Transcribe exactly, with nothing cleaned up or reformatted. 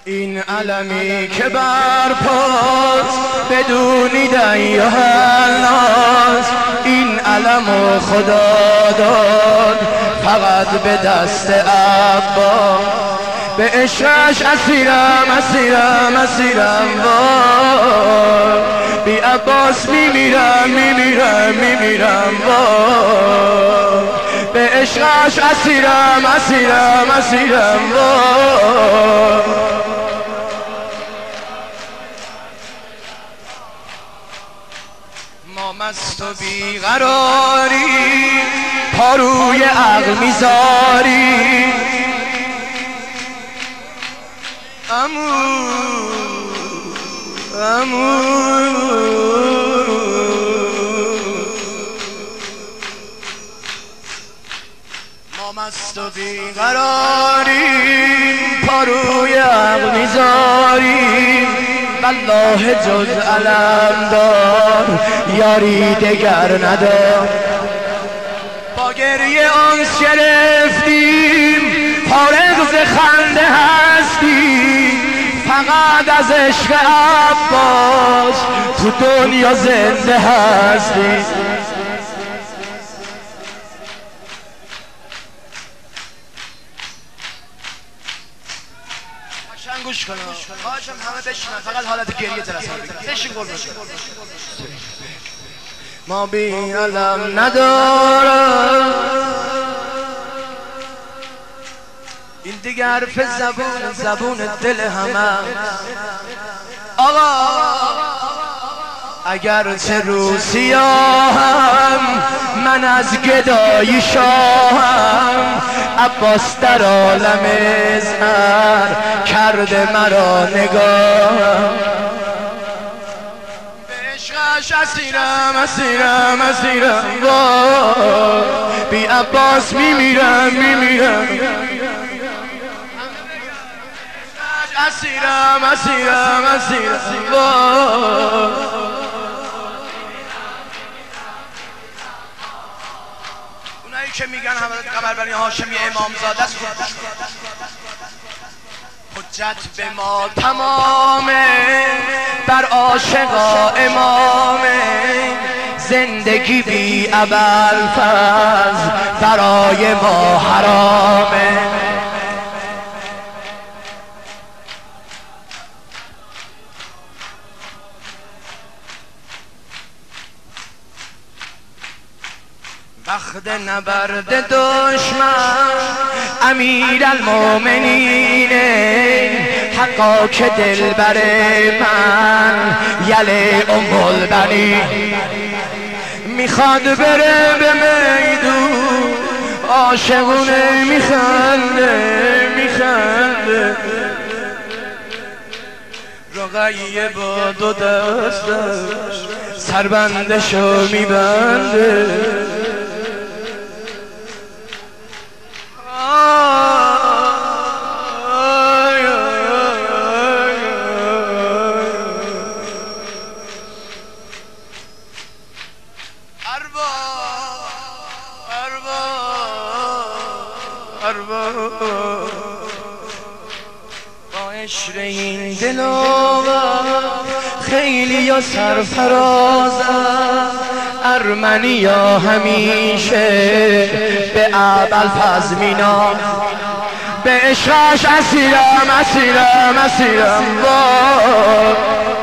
این علمی که برپاست بدونی دیا هناز، این علمو خدا داد فقط به دست عباس. به عشقش اسیرم اسیرم اسیرم وای، بی عباس میمیرم میمیرم میمیرم وای. به عشقش اسیرم اسیرم اسیرم وای. ما مست و بیقراری پاروی عقل میذاری، امو امو ما مست و بیقراری پاروی عقل میذاری، والله جز علم دار یاری دگر ندار. با گریه آنس گرفتیم فارغ ز خنده هستیم، فقط از عشق عباس تو دنیا زنده هستیم. قشنگ گوش کنم، خواهشم همه بشنن، فقط حالت گریه جلسه بگیر. بشین قربون. ما بی علم ندارم، این دیگه حرف زبون زبون دل همه. آقا اگر چه رو سیاهم من از گدایی شاهم، عباس در عالم زهر کرده مرا نگاهم. به عشقش اسیرم اسیرم اسیرم وای، بی عباس میمیرم میمیرم. اسیرم اسیرم اسیرم وای. اونایی که میگن حضرت قمربنی هاشمی امامزاده است، حجت به ما تمامه بر عاشقا امامه، زندگی بی ابوالفضل برای ما حرامه. وقت نبرد دشمن امیر المومنینه، حقا که دل بر من یله ام البنین. میخواد بره به میدون عاشقونه میخنده میخنده، رقیه با دو دستش سربندشو میبنده. با عشق این دلاور خیلی یا سرفرازم، ارمنیا همیشه به ابوالفضل مینام. به عشقش اسیرم اسیرم اسیرم وای،